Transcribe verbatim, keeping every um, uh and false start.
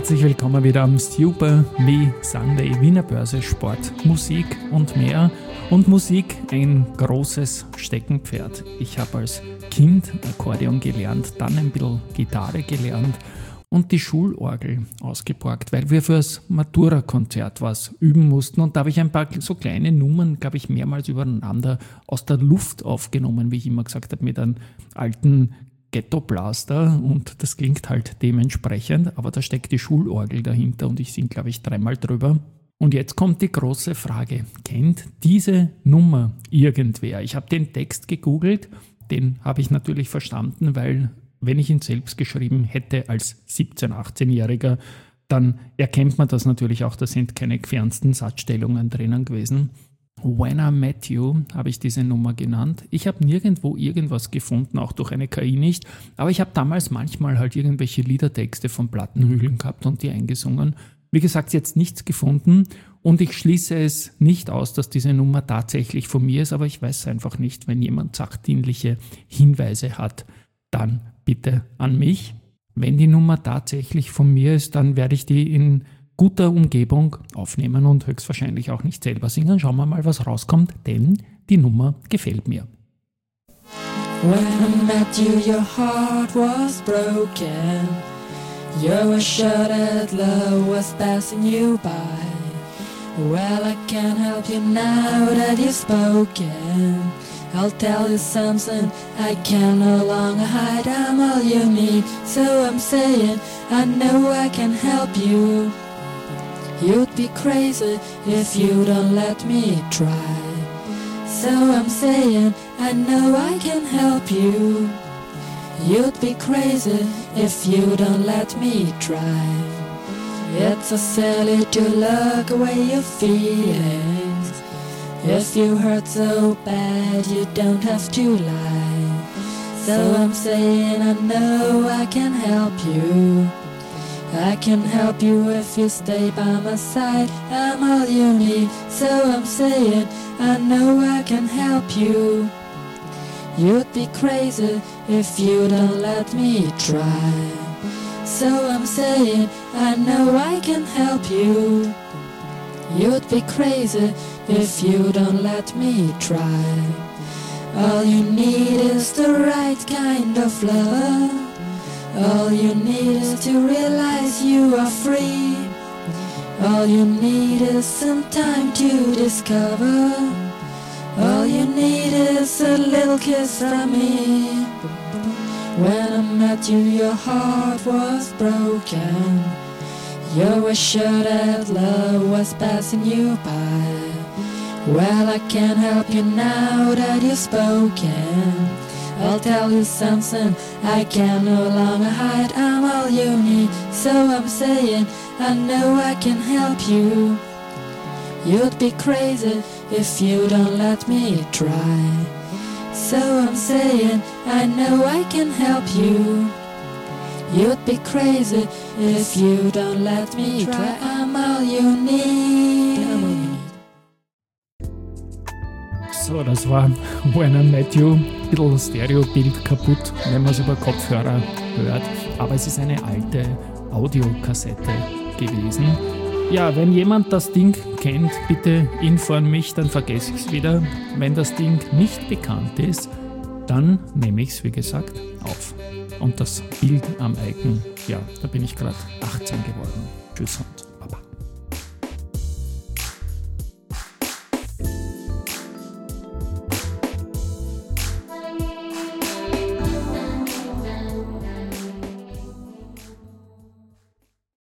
Herzlich willkommen wieder am Super wie Sunday Wiener Börse, Sport, Musik und mehr. Und Musik ein großes Steckenpferd. Ich habe als Kind Akkordeon gelernt, dann ein bisschen Gitarre gelernt und die Schulorgel ausgeborgt, weil wir fürs Matura-Konzert was üben mussten. Und da habe ich ein paar so kleine Nummern, glaube ich, mehrmals übereinander aus der Luft aufgenommen, wie ich immer gesagt habe, mit einem alten Ghetto-Blaster, und das klingt halt dementsprechend, aber da steckt die Schulorgel dahinter und ich singe, glaube ich, dreimal drüber. Und jetzt kommt die große Frage, kennt diese Nummer irgendwer? Ich habe den Text gegoogelt, den habe ich natürlich verstanden, weil wenn ich ihn selbst geschrieben hätte als siebzehn-, achtzehnjähriger, dann erkennt man das natürlich auch, da sind keine gefernsten Satzstellungen drinnen gewesen. When I Met You habe ich diese Nummer genannt. Ich habe nirgendwo irgendwas gefunden, auch durch eine K I nicht, aber ich habe damals manchmal halt irgendwelche Liedertexte von Plattenhügeln gehabt und die eingesungen. Wie gesagt, jetzt nichts gefunden und ich schließe es nicht aus, dass diese Nummer tatsächlich von mir ist, aber ich weiß einfach nicht, wenn jemand sachdienliche Hinweise hat, dann bitte an mich. Wenn die Nummer tatsächlich von mir ist, dann werde ich die in guter Umgebung aufnehmen und höchstwahrscheinlich auch nicht selber singen. Schauen wir mal, was rauskommt, denn die Nummer gefällt mir. When I met you, your heart was broken. You were sure that love was passing you by. Well, I can't help you now that you've spoken. I'll tell you something I can no longer hide. I'm all you need, so I'm saying I know I can help you. You'd be crazy if you don't let me try. So I'm saying I know I can help you. You'd be crazy if you don't let me try. It's so silly to look away your feelings. If you hurt so bad, you don't have to lie. So I'm saying I know I can help you. I can help you if you stay by my side. I'm all you need, so I'm saying I know I can help you. You'd be crazy if you don't let me try. So I'm saying I know I can help you. You'd be crazy if you don't let me try. All you need is the right kind of love. All you need is to realize you are free. All you need is some time to discover. All you need is a little kiss from me. When I met you, your heart was broken. You were sure that love was passing you by. Well, I can't help you now that you've spoken. I'll tell you something I can no longer hide. I'm all you need, so I'm saying I know I can help you. You'd be crazy if you don't let me try. So I'm saying I know I can help you. You'd be crazy if you don't let me try. I'm all you need. So, das war When I Met You. Ein bisschen Stereobild kaputt, wenn man es über Kopfhörer hört. Aber es ist eine alte Audiokassette gewesen. Ja, wenn jemand das Ding kennt, bitte informieren mich, dann vergesse ich es wieder. Wenn das Ding nicht bekannt ist, dann nehme ich es, wie gesagt, auf. Und das Bild am Icon, ja, da bin ich gerade achtzehn geworden. Tschüss und